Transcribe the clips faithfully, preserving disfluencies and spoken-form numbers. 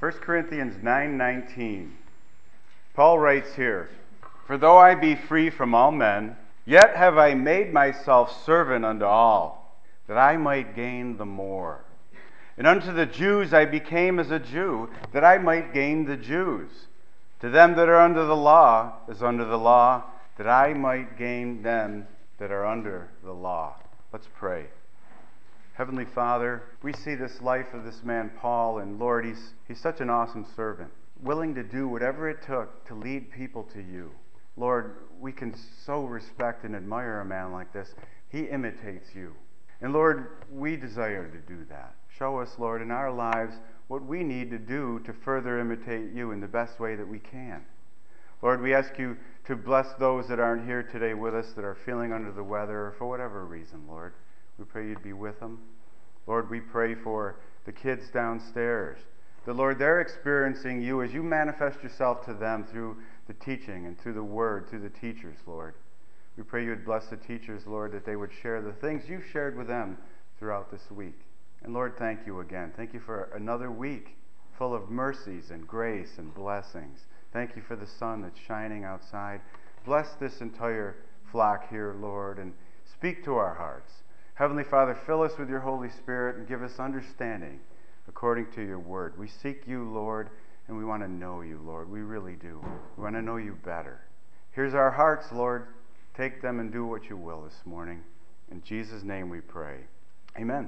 First Corinthians nine nineteen. Paul writes here, "For though I be free from all men, yet have I made myself servant unto all, that I might gain the more. And unto the Jews I became as a Jew, that I might gain the Jews. To them that are under the law, as under the law, that I might gain them that are under the law." Let's pray. Heavenly Father, we see this life of this man Paul, and Lord, he's, he's such an awesome servant, willing to do whatever it took to lead people to you. Lord, we can so respect and admire a man like this. He imitates you. And Lord, we desire to do that. Show us, Lord, in our lives what we need to do to further imitate you in the best way that we can. Lord, we ask you to bless those that aren't here today with us, that are feeling under the weather, or for whatever reason, Lord. We pray you'd be with them. Lord, we pray for the kids downstairs. That, Lord, they're experiencing you as you manifest yourself to them through the teaching and through the word, through the teachers, Lord. We pray you would bless the teachers, Lord, that they would share the things you've shared with them throughout this week. And Lord, thank you again. Thank you for another week full of mercies and grace and blessings. Thank you for the sun that's shining outside. Bless this entire flock here, Lord, and speak to our hearts. Heavenly Father, fill us with your Holy Spirit and give us understanding according to your word. We seek you, Lord, and we want to know you, Lord. We really do. We want to know you better. Here's our hearts, Lord. Take them and do what you will this morning. In Jesus' name we pray. Amen.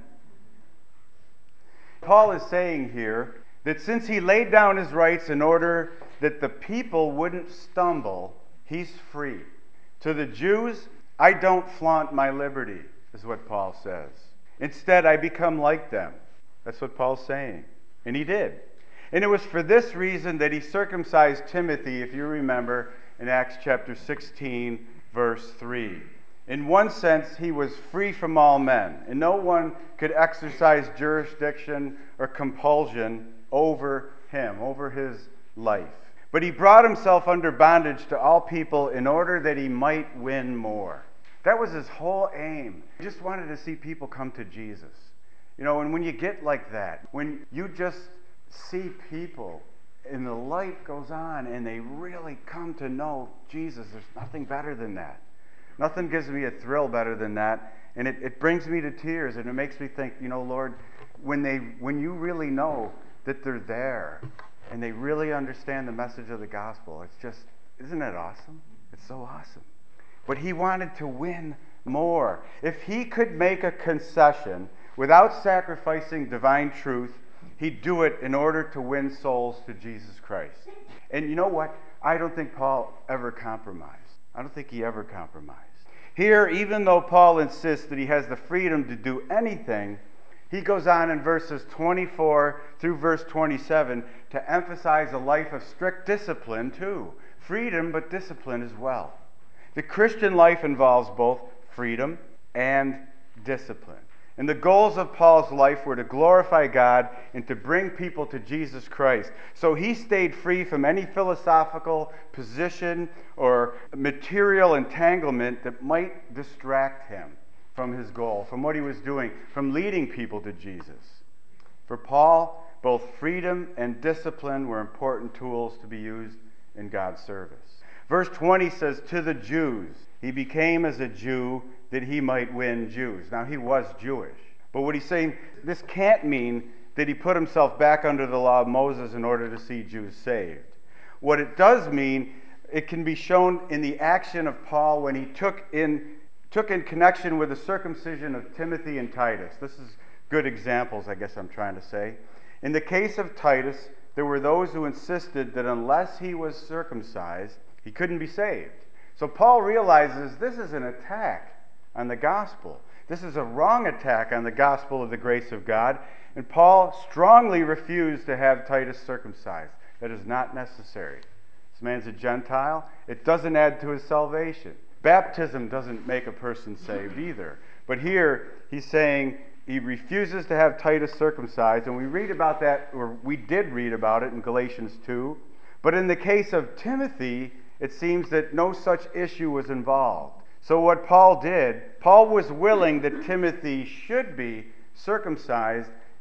Paul is saying here that since he laid down his rights in order that the people wouldn't stumble, he's free. To the Jews, I don't flaunt my liberty, is what Paul says. Instead, I become like them. That's what Paul's saying. And he did. And it was for this reason that he circumcised Timothy, if you remember, in Acts chapter sixteen, verse three. In one sense, he was free from all men, and no one could exercise jurisdiction or compulsion over him, over his life. But he brought himself under bondage to all people in order that he might win more. That was his whole aim. He just wanted to see people come to Jesus. You know, and when you get like that, when you just see people and the light goes on and they really come to know Jesus, there's nothing better than that. Nothing gives me a thrill better than that. And it, it brings me to tears, and it makes me think, you know, Lord, when they when you really know that they're there and they really understand the message of the gospel, it's just, isn't it awesome? It's so awesome. But he wanted to win more. If he could make a concession without sacrificing divine truth, he'd do it in order to win souls to Jesus Christ. And you know what? I don't think Paul ever compromised. I don't think he ever compromised. Here, even though Paul insists that he has the freedom to do anything, he goes on in verses twenty-four through verse twenty-seven to emphasize a life of strict discipline too. Freedom, but discipline as well. The Christian life involves both freedom and discipline. And the goals of Paul's life were to glorify God and to bring people to Jesus Christ. So he stayed free from any philosophical position or material entanglement that might distract him from his goal, from what he was doing, from leading people to Jesus. For Paul, both freedom and discipline were important tools to be used in God's service. Verse twenty says, "To the Jews, he became as a Jew that he might win Jews." Now, he was Jewish. But what he's saying, this can't mean that he put himself back under the law of Moses in order to see Jews saved. What it does mean, it can be shown in the action of Paul when he took in, took in connection with the circumcision of Timothy and Titus. This is good examples, I guess I'm trying to say. In the case of Titus, there were those who insisted that unless he was circumcised, he couldn't be saved. So Paul realizes this is an attack on the gospel. This is a wrong attack on the gospel of the grace of God. And Paul strongly refused to have Titus circumcised. That is not necessary. This man's a Gentile. It doesn't add to his salvation. Baptism doesn't make a person saved either. But here he's saying he refuses to have Titus circumcised. And we read about that, or we did read about it in Galatians two. But in the case of Timothy, it seems that no such issue was involved. So what Paul did, Paul was willing that Timothy should be circumcised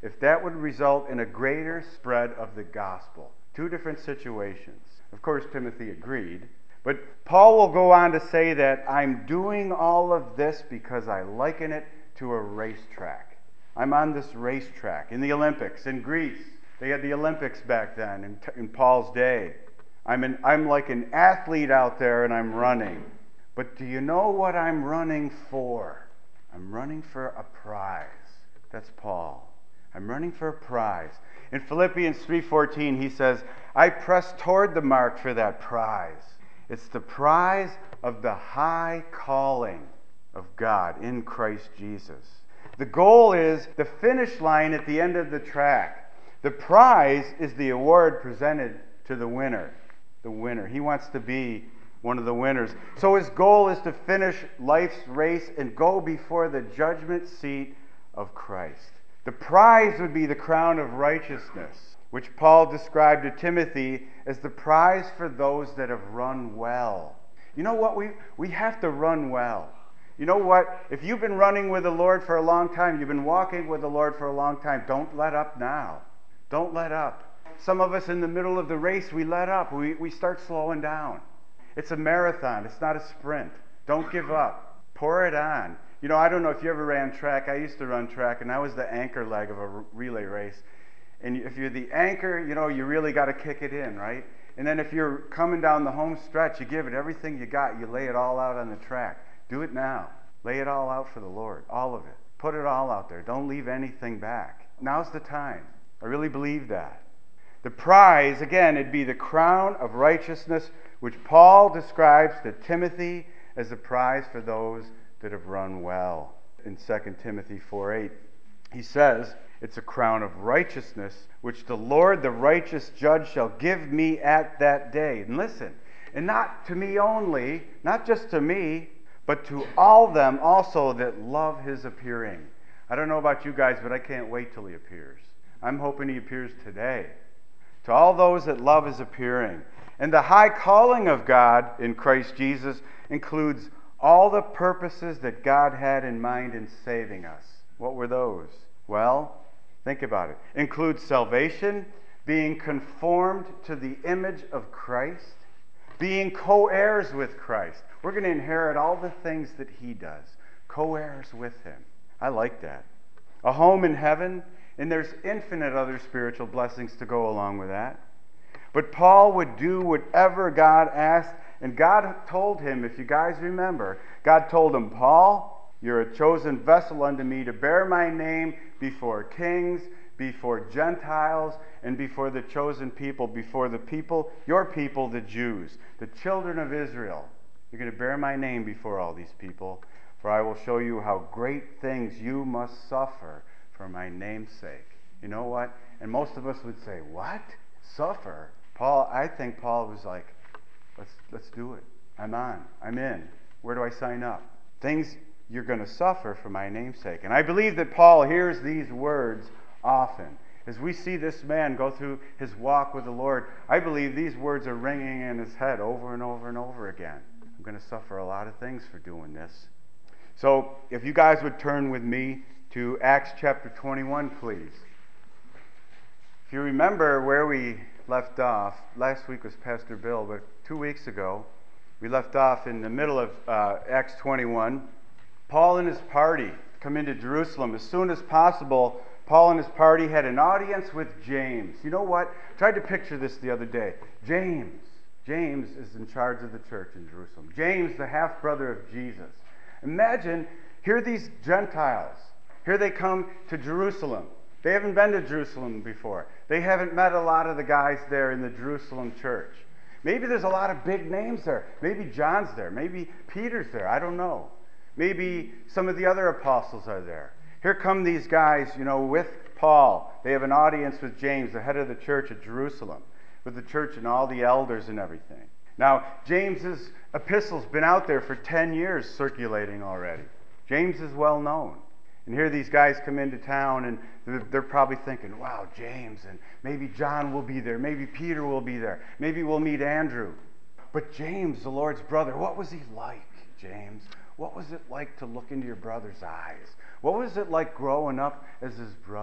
if that would result in a greater spread of the gospel. Two different situations. Of course, Timothy agreed. But Paul will go on to say that I'm doing all of this because I liken it to a racetrack. I'm on this racetrack in the Olympics in Greece. They had the Olympics back then in, in Paul's day. I'm, an, I'm like an athlete out there and I'm running. But do you know what I'm running for? I'm running for a prize. That's Paul. I'm running for a prize. In Philippians three fourteen, he says, I press toward the mark for that prize. It's the prize of the high calling of God in Christ Jesus. The goal is the finish line at the end of the track. The prize is the award presented to the winner. The winner. He wants to be one of the winners. So his goal is to finish life's race and go before the judgment seat of Christ. The prize would be the crown of righteousness, which Paul described to Timothy as the prize for those that have run well. You know what? We, we have to run well. You know what? If you've been running with the Lord for a long time, you've been walking with the Lord for a long time, don't let up now. Don't let up. Some of us in the middle of the race, we let up. We, we start slowing down. It's a marathon. It's not a sprint. Don't give up. Pour it on. You know, I don't know if you ever ran track. I used to run track, and I was the anchor leg of a relay race. And if you're the anchor, you know, you really got to kick it in, right? And then if you're coming down the home stretch, you give it everything you got. You lay it all out on the track. Do it now. Lay it all out for the Lord. All of it. Put it all out there. Don't leave anything back. Now's the time. I really believe that. The prize, again, it'd be the crown of righteousness, which Paul describes to Timothy as a prize for those that have run well. In Second Timothy four eight, he says, it's a crown of righteousness, which the Lord, the righteous judge, shall give me at that day. And listen, and not to me only, not just to me, but to all them also that love his appearing. I don't know about you guys, but I can't wait till he appears. I'm hoping he appears today. To all those that love his appearing. And the high calling of God in Christ Jesus includes all the purposes that God had in mind in saving us. What were those? Well, think about it. Includes salvation, being conformed to the image of Christ, being co-heirs with Christ. We're going to inherit all the things that he does. Co-heirs with him. I like that. A home in heaven, and there's infinite other spiritual blessings to go along with that. But Paul would do whatever God asked, and God told him, if you guys remember, God told him, Paul, you're a chosen vessel unto me to bear my name before kings, before Gentiles, and before the chosen people, before the people, your people, the Jews, the children of Israel. You're going to bear my name before all these people, for I will show you how great things you must suffer for my name's sake. You know what? And most of us would say, what? Suffer? Paul, I think Paul was like, let's let's do it. I'm on. I'm in. Where do I sign up? Things you're going to suffer for my name's sake. And I believe that Paul hears these words often. As we see this man go through his walk with the Lord, I believe these words are ringing in his head over and over and over again. I'm going to suffer a lot of things for doing this. So if you guys would turn with me to Acts chapter twenty-one, please. If you remember where we left off, last week was Pastor Bill, but two weeks ago, we left off in the middle of uh, Acts twenty-one. Paul and his party come into Jerusalem. As soon as possible, Paul and his party had an audience with James. You know what? I tried to picture this the other day. James. James is in charge of the church in Jerusalem. James, the half-brother of Jesus. Imagine, here are these Gentiles. Here they come to Jerusalem. They haven't been to Jerusalem before. They haven't met a lot of the guys there in the Jerusalem church. Maybe there's a lot of big names there. Maybe John's there. Maybe Peter's there. I don't know. Maybe some of the other apostles are there. Here come these guys, you know, with Paul. They have an audience with James, the head of the church at Jerusalem, with the church and all the elders and everything. Now, James's epistle's been out there for ten years circulating already. James is well known. And here these guys come into town, and they're, they're probably thinking, wow, James, and maybe John will be there. Maybe Peter will be there. Maybe we'll meet Andrew. But James, the Lord's brother, what was he like, James? What was it like to look into your brother's eyes? What was it like growing up as his brother?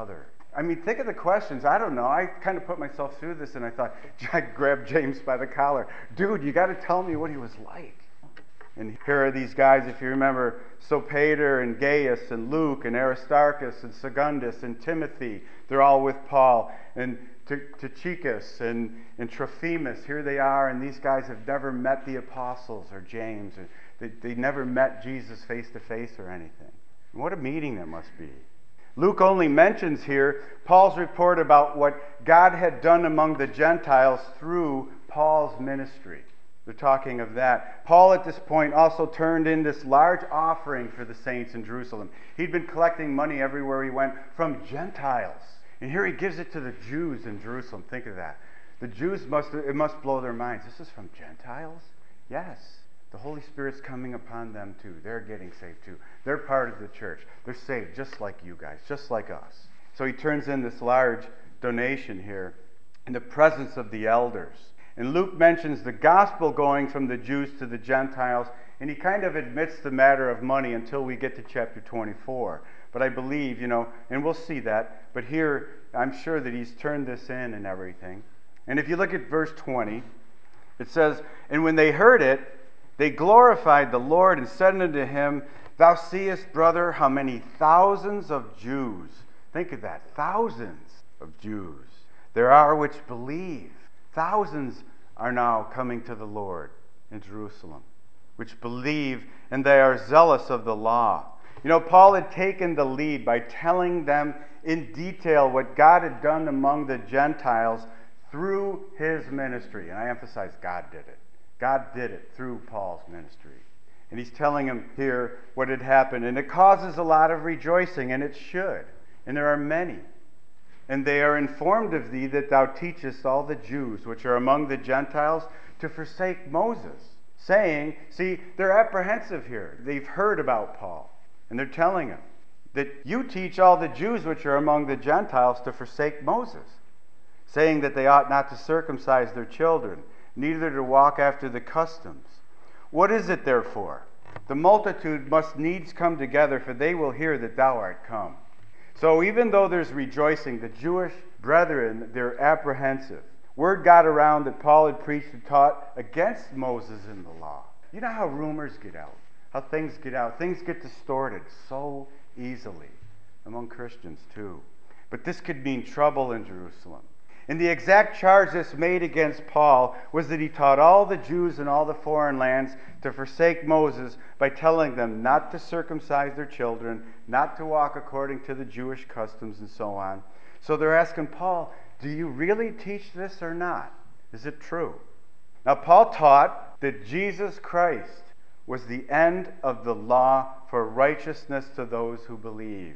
I mean, think of the questions. I don't know. I kind of put myself through this, and I thought, I grabbed James by the collar. Dude, you got to tell me what he was like. And here are these guys, if you remember, Sopater and Gaius and Luke and Aristarchus and Secundus and Timothy. They're all with Paul. And Tychicus and, and Trophimus, here they are, and these guys have never met the apostles or James. Or they, they never met Jesus face to face or anything. What a meeting that must be. Luke only mentions here Paul's report about what God had done among the Gentiles through Paul's ministry. They're talking of that. Paul at this point also turned in this large offering for the saints in Jerusalem. He'd been collecting money everywhere he went from Gentiles. And here he gives it to the Jews in Jerusalem. Think of that. The Jews must, it must blow their minds. This is from Gentiles? Yes. The Holy Spirit's coming upon them too. They're getting saved too. They're part of the church. They're saved just like you guys, just like us. So he turns in this large donation here in the presence of the elders. And Luke mentions the gospel going from the Jews to the Gentiles, and he kind of admits the matter of money until we get to chapter twenty-four. But I believe, you know, and we'll see that, but here I'm sure that he's turned this in and everything. And if you look at verse twenty, it says, "And when they heard it, they glorified the Lord and said unto him, Thou seest, brother, how many thousands of Jews," think of that, thousands of Jews, "there are which believe." Thousands are now coming to the Lord in Jerusalem, which believe, and they are zealous of the law. You know, Paul had taken the lead by telling them in detail what God had done among the Gentiles through his ministry. And I emphasize God did it. God did it through Paul's ministry. And he's telling them here what had happened. And it causes a lot of rejoicing, and it should. And there are many. "And they are informed of thee that thou teachest all the Jews which are among the Gentiles to forsake Moses, saying," see, they're apprehensive here. They've heard about Paul. And they're telling him that you teach all the Jews which are among the Gentiles to forsake Moses, saying that they ought not to circumcise their children, neither to walk after the customs. What is it therefore? The multitude must needs come together, for they will hear that thou art come. So even though there's rejoicing, the Jewish brethren, they're apprehensive. Word got around that Paul had preached and taught against Moses in the law. You know how rumors get out, how things get out. Things get distorted so easily among Christians too. But this could mean trouble in Jerusalem. And the exact charge that's made against Paul was that he taught all the Jews in all the foreign lands to forsake Moses by telling them not to circumcise their children, not to walk according to the Jewish customs, and so on. So they're asking Paul, do you really teach this or not? Is it true? Now, Paul taught that Jesus Christ was the end of the law for righteousness to those who believe.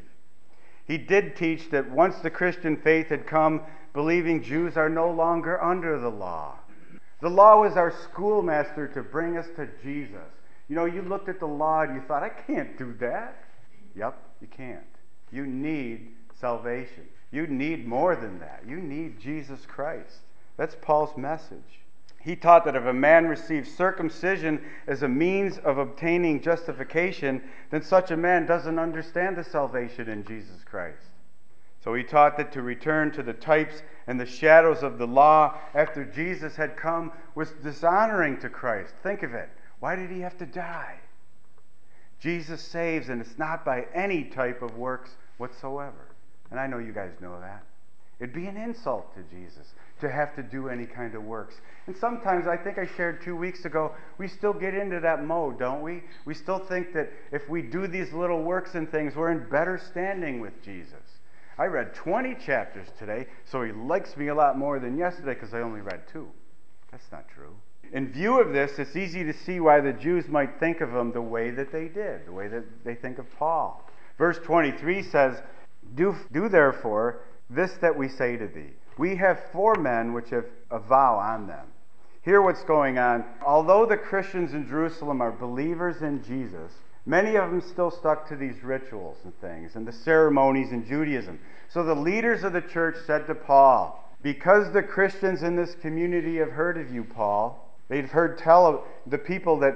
He did teach that once the Christian faith had come, believing Jews are no longer under the law. The law was our schoolmaster to bring us to Jesus. You know, you looked at the law and you thought, I can't do that. Yep, you can't. You need salvation. You need more than that. You need Jesus Christ. That's Paul's message. He taught that if a man receives circumcision as a means of obtaining justification, then such a man doesn't understand the salvation in Jesus Christ. So he taught that to return to the types and the shadows of the law after Jesus had come was dishonoring to Christ. Think of it. Why did he have to die? Jesus saves, and it's not by any type of works whatsoever. And I know you guys know that. It'd be an insult to Jesus to have to do any kind of works. And sometimes, I think I shared two weeks ago, we still get into that mode, don't we? We still think that if we do these little works and things, we're in better standing with Jesus. I read twenty chapters today, so he likes me a lot more than yesterday because I only read two. That's not true. In view of this, it's easy to see why the Jews might think of him the way that they did, the way that they think of Paul. Verse twenty-three says, Do, do therefore this that we say to thee. We have four men which have a vow on them. Hear what's going on. Although the Christians in Jerusalem are believers in Jesus, many of them still stuck to these rituals and things and the ceremonies in Judaism. So the leaders of the church said to Paul, because the Christians in this community have heard of you, Paul, they've heard tell of the people that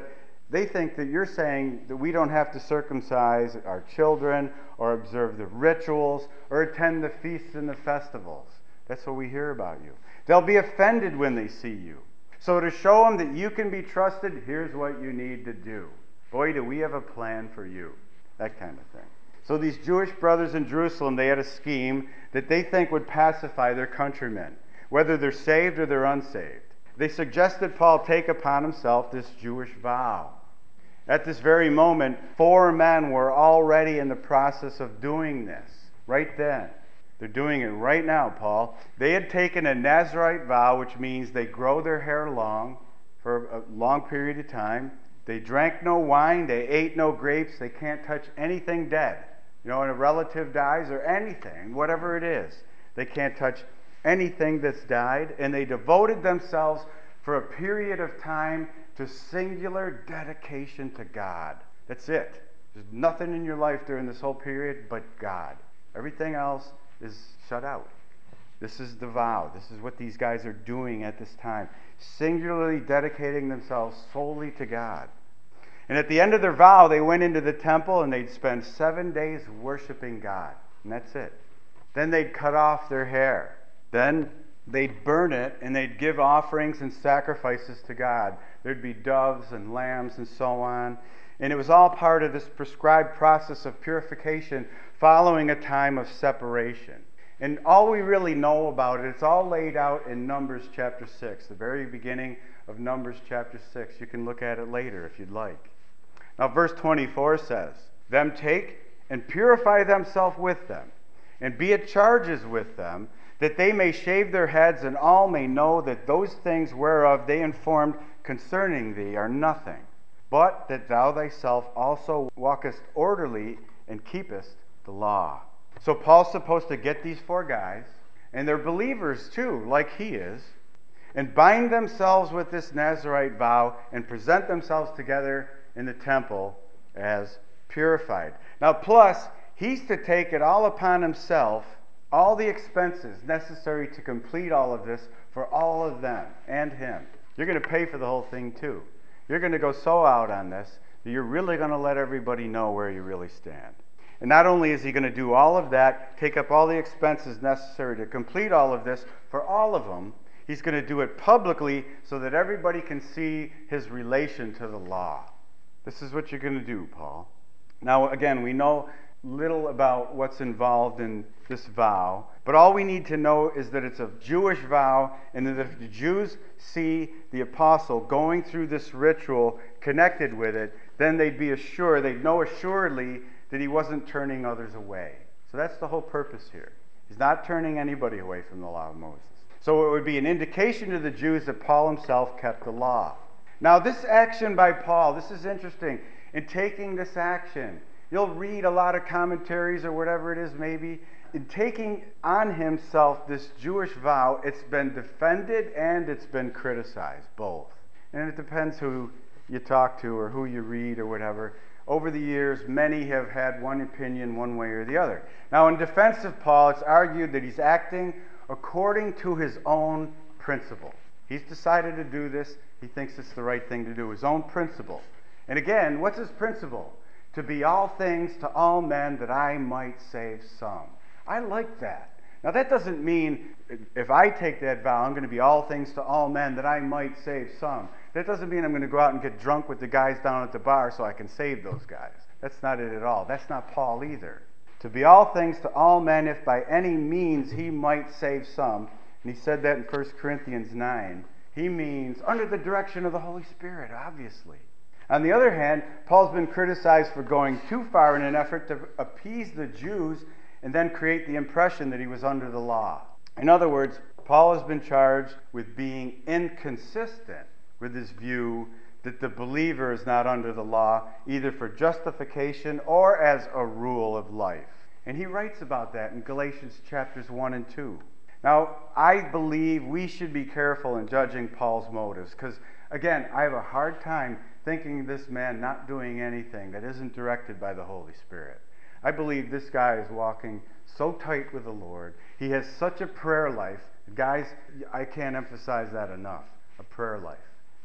They think that you're saying that we don't have to circumcise our children or observe the rituals or attend the feasts and the festivals. That's what we hear about you. They'll be offended when they see you. So to show them that you can be trusted, here's what you need to do. Boy, do we have a plan for you. That kind of thing. So these Jewish brothers in Jerusalem, they had a scheme that they think would pacify their countrymen, whether they're saved or they're unsaved. They suggested Paul take upon himself this Jewish vow. At this very moment, four men were already in the process of doing this, right then. They're doing it right now, Paul. They had taken a Nazirite vow, which means they grow their hair long for a long period of time. They drank no wine, they ate no grapes, they can't touch anything dead. You know, when a relative dies or anything, whatever it is, they can't touch anything that's died. And they devoted themselves for a period of time to singular dedication to God. That's it. There's nothing in your life during this whole period but God. Everything else is shut out. This is the vow. This is what these guys are doing at this time. Singularly dedicating themselves solely to God. And at the end of their vow, they went into the temple and they'd spend seven days worshiping God. And that's it. Then they'd cut off their hair. Then they'd burn it and they'd give offerings and sacrifices to God. There'd be doves and lambs and so on. And it was all part of this prescribed process of purification following a time of separation. And all we really know about it, it's all laid out in Numbers chapter six, the very beginning of Numbers chapter six. You can look at it later if you'd like. Now verse twenty-four says, "Them take and purify themselves with them, and be at charges with them, that they may shave their heads, and all may know that those things whereof they informed concerning thee are nothing, but that thou thyself also walkest orderly and keepest the law." So Paul's supposed to get these four guys, and they're believers too, like he is, and bind themselves with this Nazirite vow and present themselves together in the temple as purified. Now plus, he's to take it all upon himself, all the expenses necessary to complete all of this for all of them and him. You're going to pay for the whole thing too. You're going to go so out on this that you're really going to let everybody know where you really stand. And not only is he going to do all of that, take up all the expenses necessary to complete all of this for all of them, he's going to do it publicly so that everybody can see his relation to the law. This is what you're going to do, Paul. Now, again, we know little about what's involved in this vow, but all we need to know is that it's a Jewish vow, and that if the Jews see the apostle going through this ritual connected with it, then they'd be assured, they'd know assuredly that he wasn't turning others away. So that's the whole purpose here. He's not turning anybody away from the law of Moses. So it would be an indication to the Jews that Paul himself kept the law. Now this action by Paul, this is interesting. In taking this action, you'll read a lot of commentaries or whatever it is maybe. In taking on himself this Jewish vow, it's been defended and it's been criticized, both. And it depends who you talk to or who you read or whatever. Over the years, many have had one opinion one way or the other. Now, in defense of Paul, it's argued that he's acting according to his own principle. He's decided to do this. He thinks it's the right thing to do, his own principle. And again, what's his principle? To be all things to all men, that I might save some. I like that. Now, that doesn't mean if I take that vow, I'm going to be all things to all men, that I might save some. That doesn't mean I'm going to go out and get drunk with the guys down at the bar so I can save those guys. That's not it at all. That's not Paul either. To be all things to all men, if by any means he might save some. And he said that in First Corinthians nine. He means under the direction of the Holy Spirit, obviously. On the other hand, Paul's been criticized for going too far in an effort to appease the Jews and then create the impression that he was under the law. In other words, Paul has been charged with being inconsistent with his view that the believer is not under the law, either for justification or as a rule of life. And he writes about that in Galatians chapters one and two. Now, I believe we should be careful in judging Paul's motives, because, again, I have a hard time thinking this man not doing anything that isn't directed by the Holy Spirit. I believe this guy is walking so tight with the Lord. He has such a prayer life. Guys, I can't emphasize that enough, a prayer life.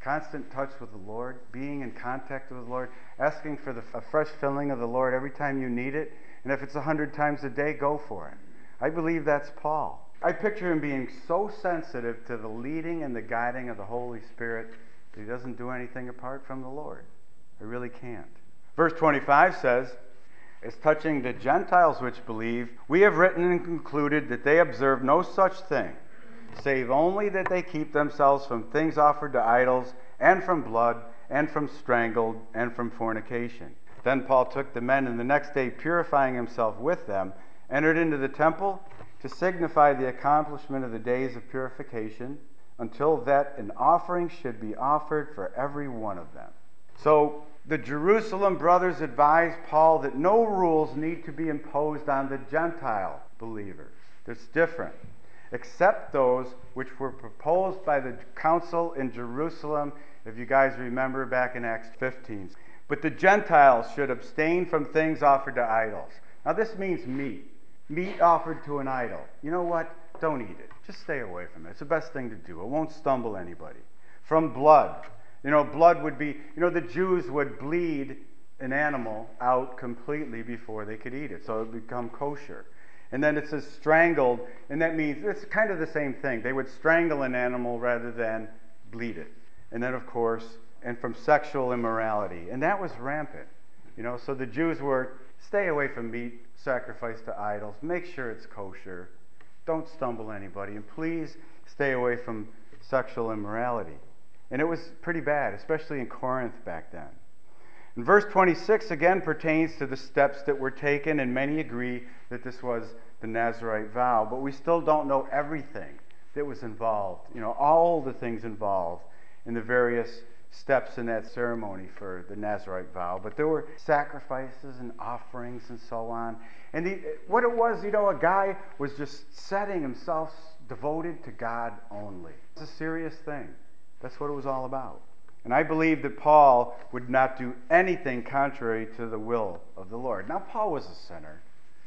constant touch with the Lord, being in contact with the Lord, asking for the, a fresh filling of the Lord every time you need it. And if it's a hundred times a day, go for it. I believe that's Paul. I picture him being so sensitive to the leading and the guiding of the Holy Spirit that he doesn't do anything apart from the Lord. I really can't. Verse twenty-five says, as touching the Gentiles which believe, we have written and concluded that they observe no such thing, save only that they keep themselves from things offered to idols, and from blood, and from strangled, and from fornication. Then Paul took the men, and the next day, purifying himself with them, entered into the temple to signify the accomplishment of the days of purification, until that an offering should be offered for every one of them. So the Jerusalem brothers advised Paul that no rules need to be imposed on the Gentile believers. That's different. Except those which were proposed by the council in Jerusalem, if you guys remember back in Acts fifteen. But the Gentiles should abstain from things offered to idols. Now this means meat. Meat offered to an idol. You know what? Don't eat it. Just stay away from it. It's the best thing to do. It won't stumble anybody. From blood. You know, blood would be, you know, the Jews would bleed an animal out completely before they could eat it. So it would become kosher. And then it says strangled, and that means it's kind of the same thing. They would strangle an animal rather than bleed it. And then, of course, and from sexual immorality. And that was rampant. You know, so the Jews were, stay away from meat sacrificed to idols. Make sure it's kosher. Don't stumble anybody. And please stay away from sexual immorality. And it was pretty bad, especially in Corinth back then. And verse twenty-six again pertains to the steps that were taken, and many agree that this was the Nazirite vow, but we still don't know everything that was involved, you know, all the things involved in the various steps in that ceremony for the Nazirite vow. But there were sacrifices and offerings and so on. And the, what it was, you know, a guy was just setting himself devoted to God only. It's a serious thing. That's what it was all about. And I believe that Paul would not do anything contrary to the will of the Lord. Now, Paul was a sinner.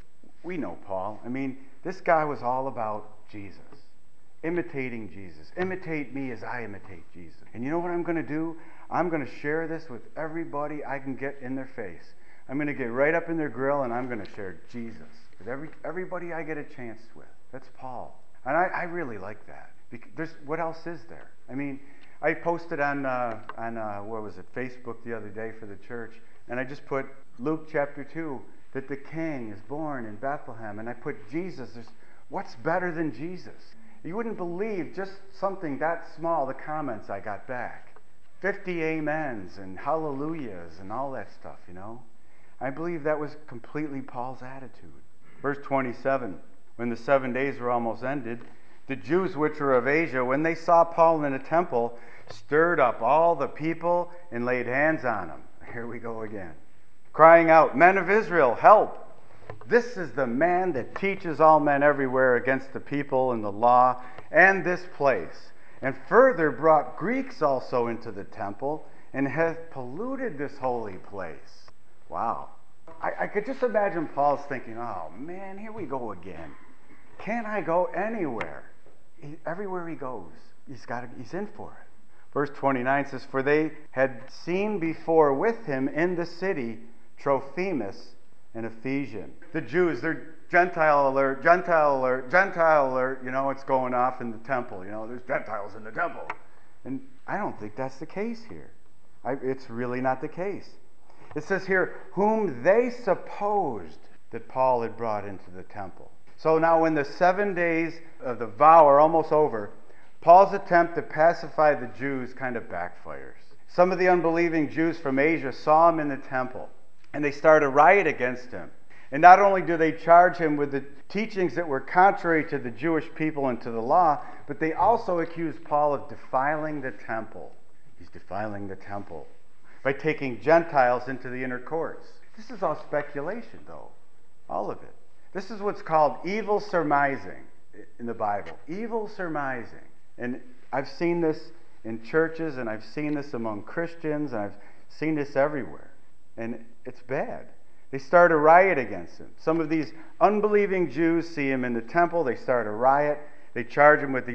We know Paul. I mean, this guy was all about Jesus. Imitating Jesus. Imitate me as I imitate Jesus. And you know what I'm going to do? I'm going to share this with everybody I can get in their face. I'm going to get right up in their grill, and I'm going to share Jesus with every everybody I get a chance with. That's Paul. And I, I really like that. Because there's, what else is there? I mean, I posted on, uh, on uh, what was it, Facebook the other day for the church, and I just put Luke chapter two, that the king is born in Bethlehem, and I put Jesus. There's, what's better than Jesus? You wouldn't believe just something that small, the comments I got back. fifty amens and hallelujahs and all that stuff, you know. I believe that was completely Paul's attitude. Verse twenty-seven, when the seven days were almost ended, the Jews which were of Asia, when they saw Paul in the temple, stirred up all the people and laid hands on him. Here we go again. Crying out, men of Israel, help! This is the man that teaches all men everywhere against the people and the law and this place, and further brought Greeks also into the temple, and hath polluted this holy place. Wow. I, I could just imagine Paul's thinking, oh man, here we go again. Can't I go anywhere? He, everywhere he goes, he's got to, he's in for it. Verse twenty-nine says, for they had seen before with him in the city Trophimus, an Ephesian. The Jews, they're Gentile alert, Gentile alert, Gentile alert, you know, it's going off in the temple. You know, there's Gentiles in the temple. And I don't think that's the case here. I, it's really not the case. It says here, whom they supposed that Paul had brought into the temple. So now when the seven days of the vow are almost over, Paul's attempt to pacify the Jews kind of backfires. Some of the unbelieving Jews from Asia saw him in the temple, and they started a riot against him. And not only do they charge him with the teachings that were contrary to the Jewish people and to the law, but they also accuse Paul of defiling the temple. He's defiling the temple by taking Gentiles into the inner courts. This is all speculation, though. All of it. This is what's called evil surmising in the Bible. Evil surmising. And I've seen this in churches, and I've seen this among Christians, and I've seen this everywhere. And it's bad. They start a riot against him. Some of these unbelieving Jews see him in the temple. They start a riot. They charge him with these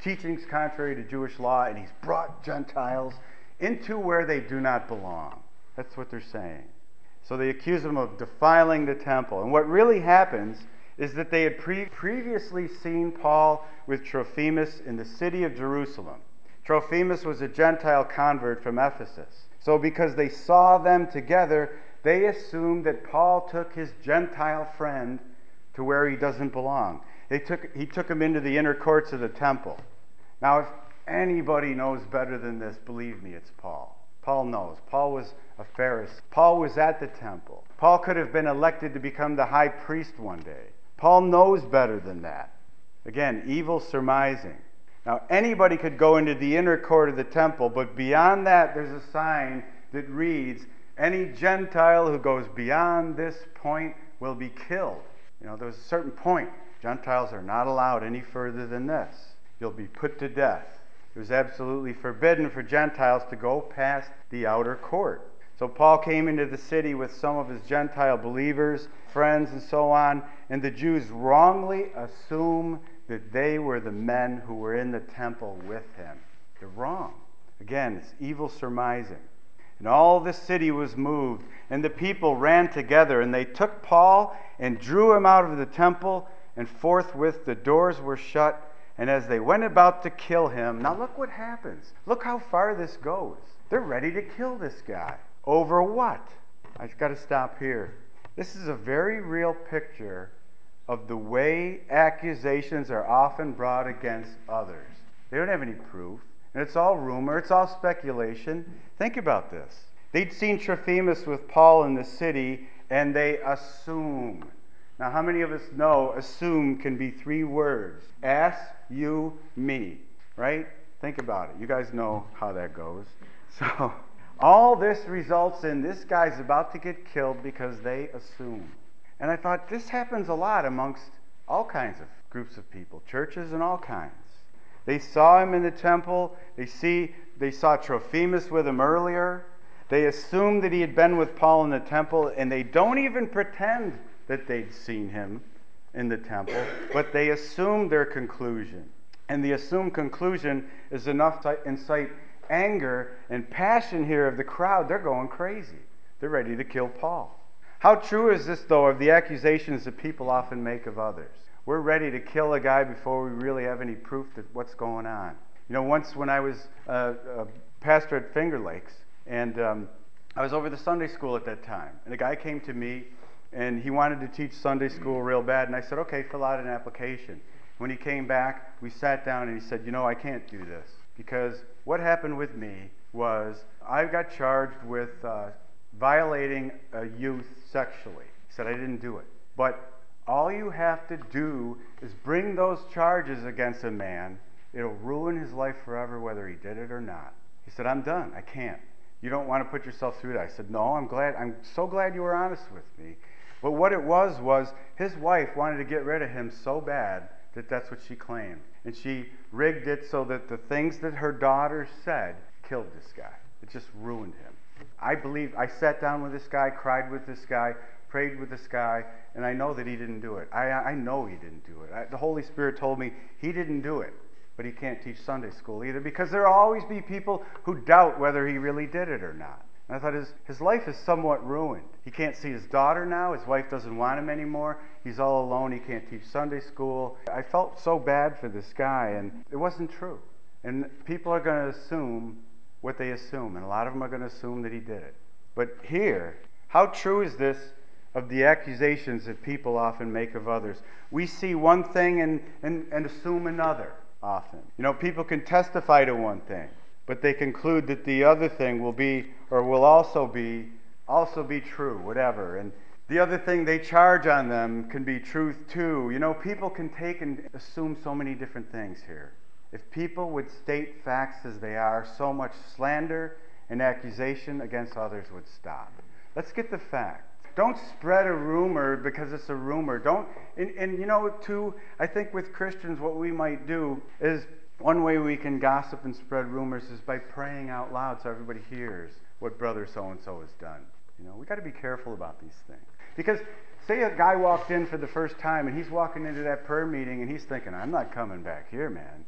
teachings contrary to Jewish law, and he's brought Gentiles into where they do not belong. That's what they're saying. So they accuse him of defiling the temple. And what really happens is that they had pre- previously seen Paul with Trophimus in the city of Jerusalem. Trophimus was a Gentile convert from Ephesus. So because they saw them together, they assumed that Paul took his Gentile friend to where he doesn't belong. They took, he took him into the inner courts of the temple. Now, if anybody knows better than this, believe me, it's Paul. Paul knows. Paul was a Pharisee. Paul was at the temple. Paul could have been elected to become the high priest one day. Paul knows better than that. Again, evil surmising. Now, anybody could go into the inner court of the temple, but beyond that, there's a sign that reads, any Gentile who goes beyond this point will be killed. You know, there's a certain point. Gentiles are not allowed any further than this. You'll be put to death. It was absolutely forbidden for Gentiles to go past the outer court. So Paul came into the city with some of his Gentile believers, friends, and so on, and the Jews wrongly assume that they were the men who were in the temple with him. They're wrong. Again, it's evil surmising. And all the city was moved, and the people ran together, and they took Paul and drew him out of the temple, and forthwith the doors were shut. And as they went about to kill him, now look what happens. Look how far this goes. They're ready to kill this guy. Over what? I've got to stop here. This is a very real picture of the way accusations are often brought against others. They don't have any proof, and it's all rumor, it's all speculation. Think about this. They'd seen Trophimus with Paul in the city, and they assume. Now, how many of us know assume can be three words? As, you, me, right? Think about it. You guys know how that goes. So, all this results in this guy's about to get killed because they assume. And I thought, this happens a lot amongst all kinds of groups of people, churches and all kinds. They saw him in the temple. They see they saw Trophimus with him earlier. They assumed that he had been with Paul in the temple, and they don't even pretend that they'd seen him in the temple, but they assume their conclusion. And the assumed conclusion is enough to incite anger and passion here of the crowd. They're going crazy. They're ready to kill Paul. How true is this, though, of the accusations that people often make of others? We're ready to kill a guy before we really have any proof that what's going on. You know, once when I was uh, a pastor at Finger Lakes, and um, I was over the Sunday school at that time, and a guy came to me, and he wanted to teach Sunday school real bad, and I said, okay, fill out an application. When he came back, we sat down, and he said, you know, I can't do this, because what happened with me was I got charged with uh, violating a youth sexually. He said, I didn't do it. But all you have to do is bring those charges against a man. It'll ruin his life forever whether he did it or not. He said, I'm done. I can't. You don't want to put yourself through that. I said, no, I'm glad. I'm so glad you were honest with me. But what it was was his wife wanted to get rid of him so bad that that's what she claimed. And she rigged it so that the things that her daughter said killed this guy. It just ruined him. I believe, I sat down with this guy, cried with this guy, prayed with this guy, and I know that he didn't do it. I, I know he didn't do it. I, the Holy Spirit told me he didn't do it, but he can't teach Sunday school either, because there will always be people who doubt whether he really did it or not. And I thought his, his life is somewhat ruined. He can't see his daughter now. His wife doesn't want him anymore. He's all alone. He can't teach Sunday school. I felt so bad for this guy, and it wasn't true. And people are going to assume what they assume, and a lot of them are going to assume that he did it. But here, how true is this of the accusations that people often make of others? We see one thing and, and, and assume another often. You know, people can testify to one thing, but they conclude that the other thing will be, or will also be, also be true, whatever. And the other thing they charge on them can be truth too. You know, people can take and assume so many different things here. If people would state facts as they are, so much slander and accusation against others would stop. Let's get the facts. Don't spread a rumor because it's a rumor. Don't, and, and you know, too, I think with Christians what we might do is, one way we can gossip and spread rumors is by praying out loud so everybody hears what brother so-and-so has done. You know, we got to be careful about these things. Because say a guy walked in for the first time and he's walking into that prayer meeting and he's thinking, I'm not coming back here, man.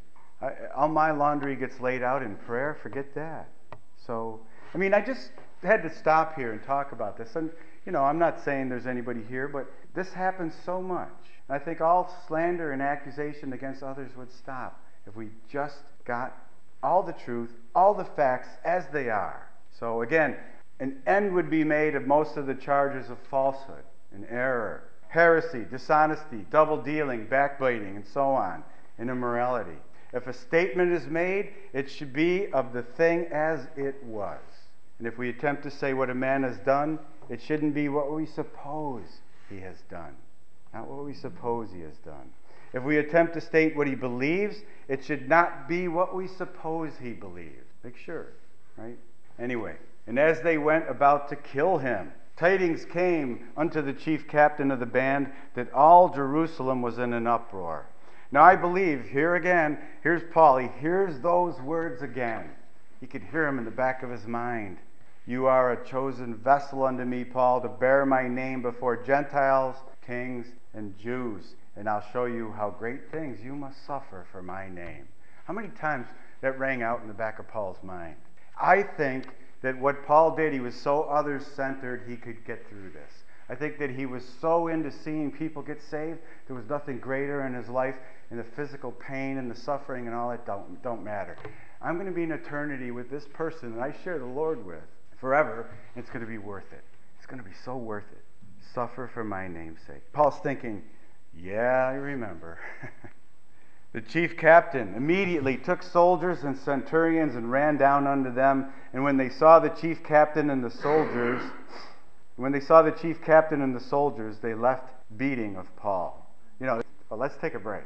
I, all my laundry gets laid out in prayer. Forget that. So, I mean, I just had to stop here and talk about this. And, you know, I'm not saying there's anybody here, but this happens so much. And I think all slander and accusation against others would stop if we just got all the truth, all the facts as they are. So, again, an end would be made of most of the charges of falsehood and error, heresy, dishonesty, double dealing, backbiting, and so on, and immorality. If a statement is made, it should be of the thing as it was. And if we attempt to say what a man has done, it shouldn't be what we suppose he has done, not what we suppose he has done. If we attempt to state what he believes, it should not be what we suppose he believes. Make sure, right? Anyway, and as they went about to kill him, tidings came unto the chief captain of the band that all Jerusalem was in an uproar. Now I believe, here again, here's Paul. He hears those words again. He could hear them in the back of his mind. You are a chosen vessel unto me, Paul, to bear my name before Gentiles, kings, and Jews. And I'll show you how great things you must suffer for my name. How many times that rang out in the back of Paul's mind? I think that what Paul did, he was so others-centered he could get through this. I think that he was so into seeing people get saved, there was nothing greater in his life, and the physical pain and the suffering and all that don't, don't matter. I'm going to be in eternity with this person that I share the Lord with forever, and it's going to be worth it. It's going to be so worth it. Suffer for my name's sake. Paul's thinking, yeah, I remember. The chief captain immediately took soldiers and centurions and ran down unto them. And when they saw the chief captain and the soldiers, when they saw the chief captain and the soldiers, they left beating of Paul. You know, well, let's take a break.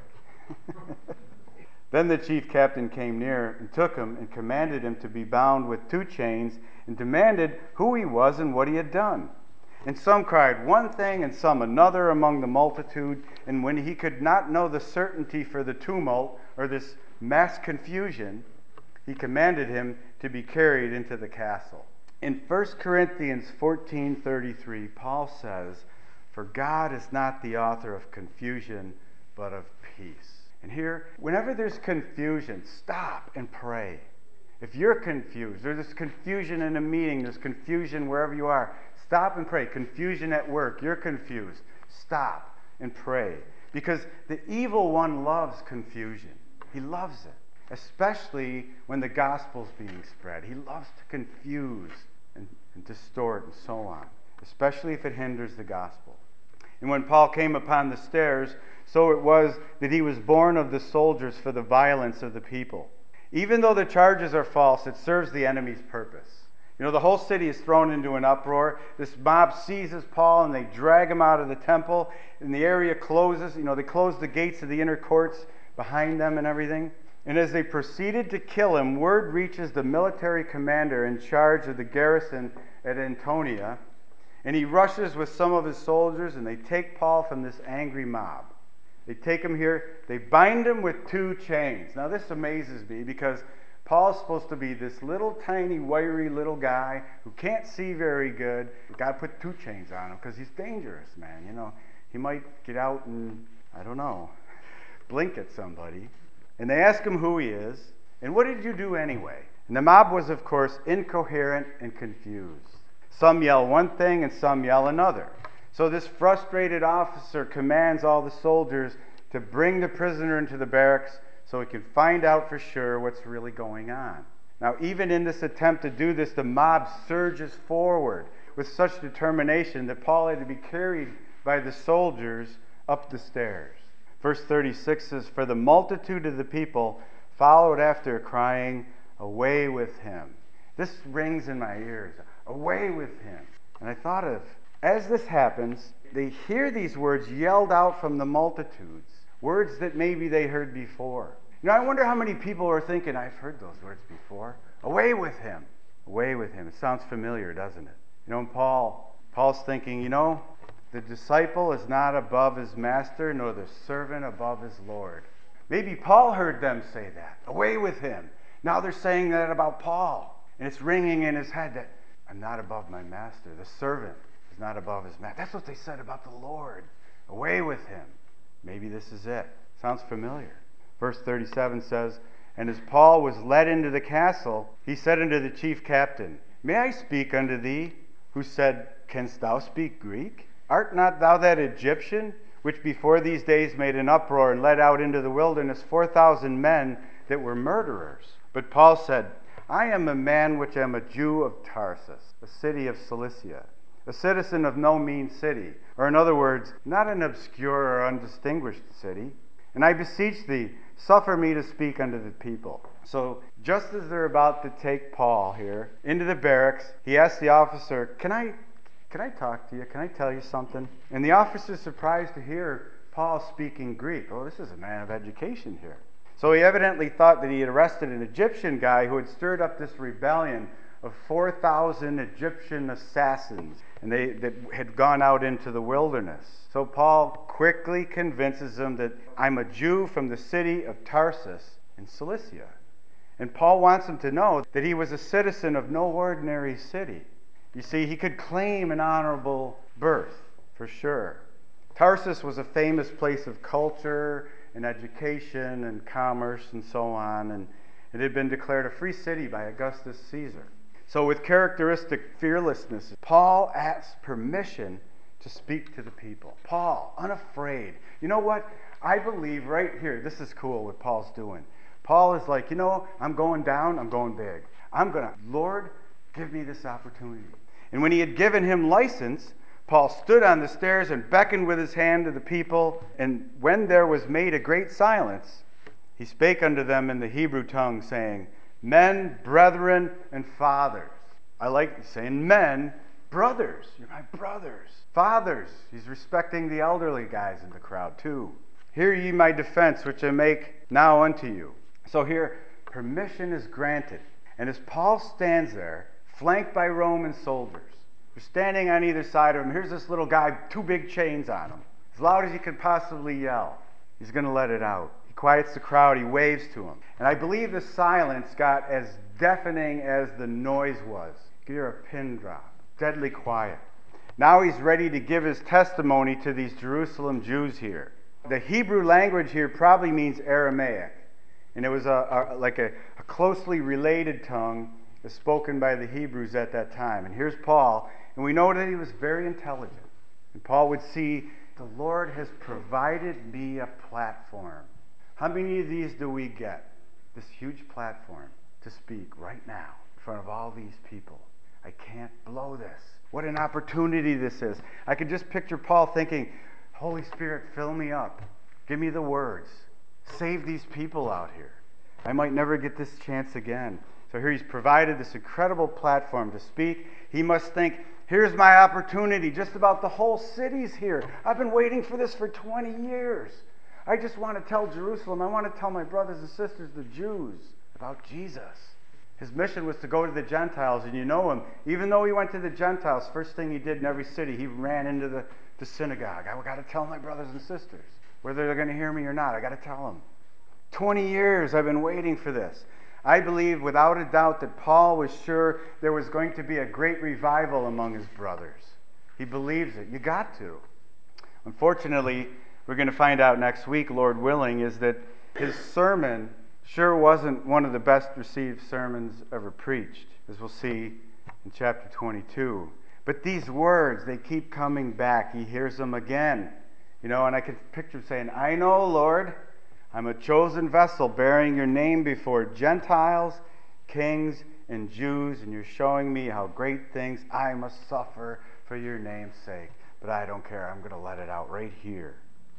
Then the chief captain came near and took him and commanded him to be bound with two chains and demanded who he was and what he had done. And some cried one thing and some another among the multitude. And when he could not know the certainty for the tumult or this mass confusion, he commanded him to be carried into the castle. In First Corinthians fourteen thirty-three, Paul says, "For God is not the author of confusion, but of peace." And here, whenever there's confusion, stop and pray. If you're confused, or there's confusion in a meeting, there's confusion wherever you are, stop and pray. Confusion at work, you're confused. Stop and pray. Because the evil one loves confusion. He loves it. Especially when the gospel's being spread. He loves to confuse and, and distort and so on. Especially if it hinders the gospel. And when Paul came upon the stairs, so it was that he was born of the soldiers for the violence of the people. Even though the charges are false, it serves the enemy's purpose. You know, the whole city is thrown into an uproar. This mob seizes Paul and they drag him out of the temple. And the area closes. You know, they close the gates of the inner courts behind them and everything. And as they proceeded to kill him, word reaches the military commander in charge of the garrison at Antonia. And he rushes with some of his soldiers and they take Paul from this angry mob. They take him here. They bind him with two chains. Now this amazes me because Paul's supposed to be this little tiny, wiry little guy who can't see very good. Got to put two chains on him because he's dangerous, man. You know, he might get out and, I don't know, blink at somebody. And they ask him who he is. And what did you do anyway? And the mob was, of course, incoherent and confused. Some yell one thing and some yell another. So this frustrated officer commands all the soldiers to bring the prisoner into the barracks so he can find out for sure what's really going on. Now, even in this attempt to do this, the mob surges forward with such determination that Paul had to be carried by the soldiers up the stairs. Verse thirty-six says, "For the multitude of the people followed after, crying, 'Away with him.'" This rings in my ears. Away with him. And I thought of, as this happens, they hear these words yelled out from the multitudes. Words that maybe they heard before. You know, I wonder how many people are thinking, I've heard those words before. Away with him. Away with him. It sounds familiar, doesn't it? You know, and Paul, Paul's thinking, you know, the disciple is not above his master, nor the servant above his Lord. Maybe Paul heard them say that. Away with him. Now they're saying that about Paul. And it's ringing in his head that I'm not above my master. The servant is not above his master. That's what they said about the Lord. Away with him. Maybe this is it. Sounds familiar. Verse thirty-seven says, And as Paul was led into the castle, he said unto the chief captain, May I speak unto thee? Who said, Canst thou speak Greek? Art not thou that Egyptian, which before these days made an uproar and led out into the wilderness four thousand men that were murderers? But Paul said, I am a man which am a Jew of Tarsus, a city of Cilicia, a citizen of no mean city, or in other words, not an obscure or undistinguished city. And I beseech thee, suffer me to speak unto the people. So just as they're about to take Paul here into the barracks, he asks the officer, Can I can I talk to you? Can I tell you something? And the officer's surprised to hear Paul speaking Greek. Oh, this is a man of education here. So he evidently thought that he had arrested an Egyptian guy who had stirred up this rebellion of four thousand Egyptian assassins, and they that had gone out into the wilderness. So Paul quickly convinces him that I'm a Jew from the city of Tarsus in Cilicia. And Paul wants him to know that he was a citizen of no ordinary city. You see, he could claim an honorable birth, for sure. Tarsus was a famous place of culture and education and commerce and so on, and it had been declared a free city by Augustus Caesar. So with characteristic fearlessness, Paul asks permission to speak to the people. Paul, unafraid. You know what? I believe right here, this is cool what Paul's doing. Paul is like, you know, I'm going down, I'm going big. I'm going to, Lord, give me this opportunity. And when he had given him license, Paul stood on the stairs and beckoned with his hand to the people. And when there was made a great silence, he spake unto them in the Hebrew tongue, saying, Men, brethren, and fathers. I like saying men, brothers. You're my brothers. Fathers. He's respecting the elderly guys in the crowd too. Hear ye my defense, which I make now unto you. So here, permission is granted. And as Paul stands there, flanked by Roman soldiers, they're standing on either side of him. Here's this little guy, two big chains on him. As loud as he could possibly yell. He's going to let it out. He quiets the crowd. He waves to him. And I believe the silence got as deafening as the noise was. You could hear a pin drop. Deadly quiet. Now he's ready to give his testimony to these Jerusalem Jews here. The Hebrew language here probably means Aramaic. And it was a, a like a, a closely related tongue spoken by the Hebrews at that time. And here's Paul. And we know that he was very intelligent. And Paul would see, the Lord has provided me a platform. How many of these do we get? This huge platform to speak right now in front of all these people. I can't blow this. What an opportunity this is. I could just picture Paul thinking, Holy Spirit, fill me up. Give me the words. Save these people out here. I might never get this chance again. So here he's provided this incredible platform to speak. He must think, here's my opportunity. Just about the whole city's here. I've been waiting for this for twenty years. I just want to tell Jerusalem, I want to tell my brothers and sisters, the Jews, about Jesus. His mission was to go to the Gentiles, and you know him. Even though he went to the Gentiles, first thing he did in every city, he ran into the, the synagogue. I've got to tell my brothers and sisters, whether they're going to hear me or not. I've got to tell them. twenty years I've been waiting for this. I believe without a doubt that Paul was sure there was going to be a great revival among his brothers. He believes it. You got to. Unfortunately, we're going to find out next week, Lord willing, is that his sermon sure wasn't one of the best received sermons ever preached, as we'll see in chapter twenty-two. But these words, they keep coming back. He hears them again. You know, and I can picture him saying, I know, Lord, I'm a chosen vessel bearing your name before Gentiles, kings, and Jews, and you're showing me how great things I must suffer for your name's sake. But I don't care. I'm going to let it out right here.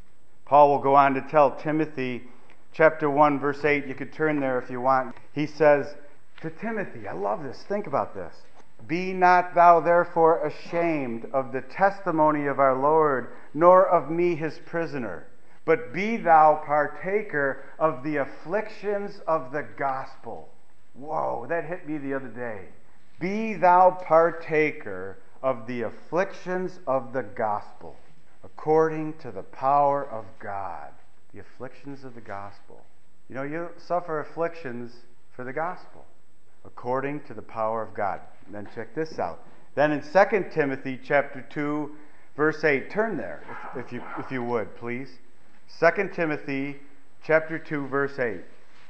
Paul will go on to tell Timothy, chapter one, verse eight. You could turn there if you want. He says to Timothy, I love this. Think about this. Be not thou therefore ashamed of the testimony of our Lord, nor of me his prisoner. But be thou partaker of the afflictions of the gospel. Whoa, that hit me the other day. Be thou partaker of the afflictions of the gospel, according to the power of God. The afflictions of the gospel. You know, you suffer afflictions for the gospel, according to the power of God. And then check this out. Then in Second Timothy chapter two, verse eight, turn there, if, if you if you would, please. Second Timothy chapter two, verse eight.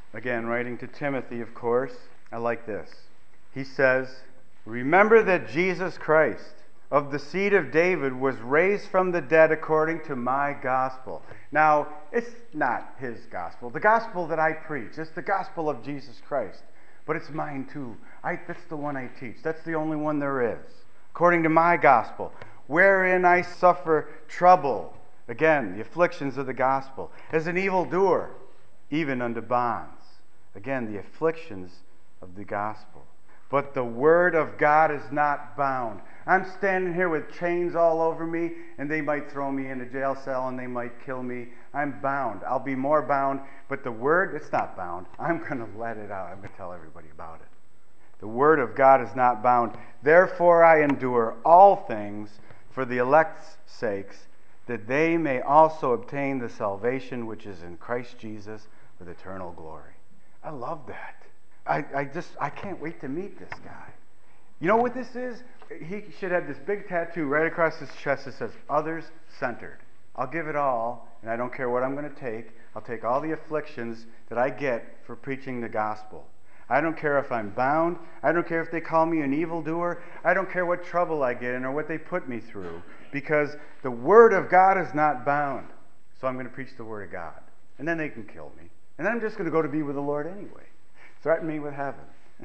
Again, writing to Timothy, of course. I like this. He says, "Remember that Jesus Christ, of the seed of David, was raised from the dead according to my gospel." Now, it's not his gospel. The gospel that I preach, it's the gospel of Jesus Christ. But it's mine too. I, that's the one I teach. That's the only one there is. According to my gospel, wherein I suffer trouble. Again, the afflictions of the gospel. As an evildoer, even unto bonds. Again, the afflictions of the gospel. But the word of God is not bound. I'm standing here with chains all over me, and they might throw me in a jail cell and they might kill me. I'm bound. I'll be more bound, but the word, it's not bound. I'm going to let it out. I'm going to tell everybody about it. The word of God is not bound. Therefore I endure all things for the elect's sakes, that they may also obtain the salvation which is in Christ Jesus with eternal glory. I love that. I, I just, I can't wait to meet this guy. You know what this is? He should have this big tattoo right across his chest that says, others centered. I'll give it all, and I don't care what I'm going to take. I'll take all the afflictions that I get for preaching the gospel. I don't care if I'm bound. I don't care if they call me an evildoer. I don't care what trouble I get in or what they put me through, because the word of God is not bound. So I'm going to preach the word of God. And then they can kill me. And then I'm just going to go to be with the Lord anyway. Threaten me with heaven.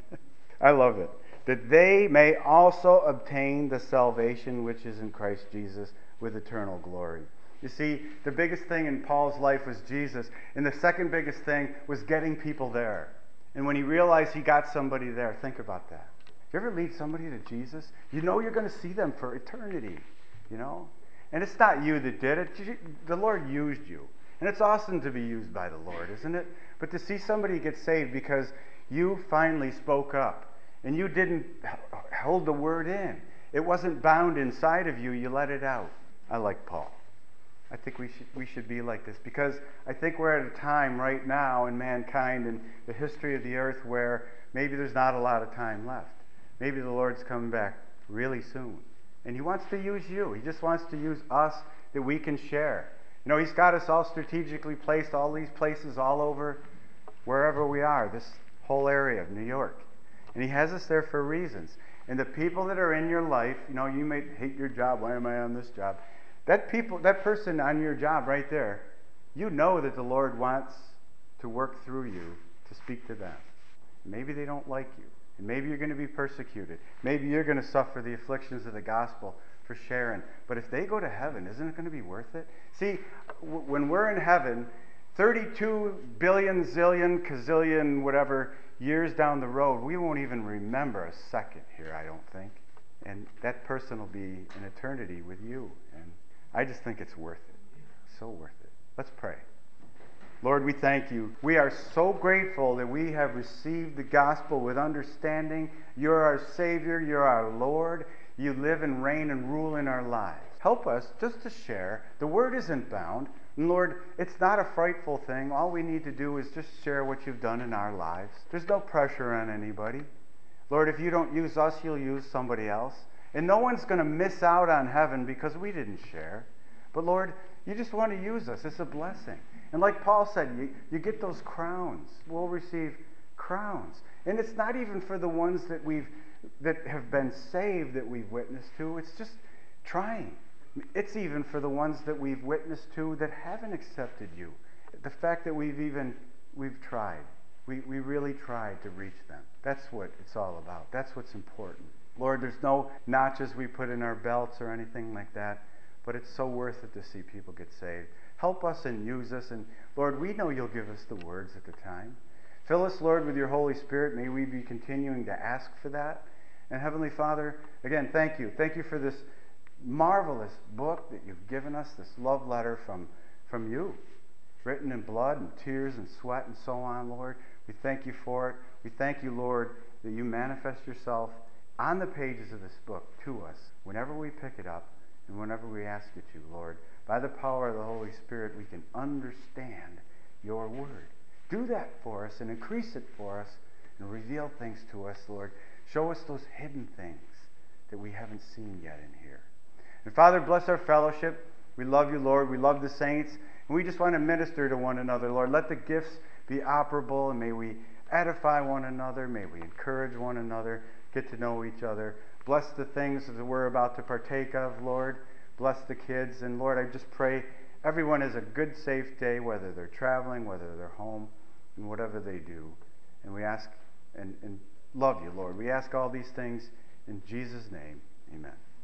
I love it. That they may also obtain the salvation which is in Christ Jesus with eternal glory. You see, the biggest thing in Paul's life was Jesus, and the second biggest thing was getting people there. And when he realized he got somebody there, think about that. You ever lead somebody to Jesus? You know you're going to see them for eternity, you know? And it's not you that did it. The Lord used you. And it's awesome to be used by the Lord, isn't it? But to see somebody get saved because you finally spoke up and you didn't hold the word in. It wasn't bound inside of you. You let it out. I like Paul. I think we should, we should be like this, because I think we're at a time right now in mankind and the history of the earth where maybe there's not a lot of time left. Maybe the Lord's coming back really soon. And he wants to use you. He just wants to use us that we can share. You know, he's got us all strategically placed, all these places all over wherever we are, this whole area of New York. And he has us there for reasons. And the people that are in your life, you know, you may hate your job. Why am I on this job? That people, that person on your job right there, you know that the Lord wants to work through you to speak to them. Maybe they don't like you. And maybe you're going to be persecuted. Maybe you're going to suffer the afflictions of the gospel for sharing. But if they go to heaven, isn't it going to be worth it? See, w- when we're in heaven, thirty-two billion, zillion, gazillion, whatever years down the road, we won't even remember a second here, I don't think. And that person will be in eternity with you. And I just think it's worth it. So worth it. Let's pray. Lord, we thank you. We are so grateful that we have received the gospel with understanding. You're our Savior. You're our Lord. You live and reign and rule in our lives. Help us just to share. The word isn't bound. And Lord, it's not a frightful thing. All we need to do is just share what you've done in our lives. There's no pressure on anybody. Lord, if you don't use us, you'll use somebody else. And no one's going to miss out on heaven because we didn't share. But Lord, you just want to use us. It's a blessing. And like Paul said, you, you get those crowns. We'll receive crowns. And it's not even for the ones that we've that have been saved that we've witnessed to. It's just trying. It's even for the ones that we've witnessed to that haven't accepted you. The fact that we've even we've tried. We we really tried to reach them. That's what it's all about. That's what's important. Lord, there's no notches we put in our belts or anything like that, but it's so worth it to see people get saved. Help us and use us. And Lord, we know you'll give us the words at the time. Fill us, Lord, with your Holy Spirit. May we be continuing to ask for that. And Heavenly Father, again, thank you. Thank you for this marvelous book that you've given us, this love letter from, from you, written in blood and tears and sweat and so on, Lord. We thank you for it. We thank you, Lord, that you manifest yourself on the pages of this book to us whenever we pick it up and whenever we ask you to, Lord. By the power of the Holy Spirit, we can understand your word. Do that for us and increase it for us and reveal things to us, Lord. Show us those hidden things that we haven't seen yet in here. And Father, bless our fellowship. We love you, Lord. We love the saints. And we just want to minister to one another, Lord. Let the gifts be operable, and may we edify one another. May we encourage one another, get to know each other. Bless the things that we're about to partake of, Lord. Bless the kids. And Lord, I just pray everyone has a good, safe day, whether they're traveling, whether they're home, and whatever they do. And we ask and, and love you, Lord. We ask all these things in Jesus' name. Amen.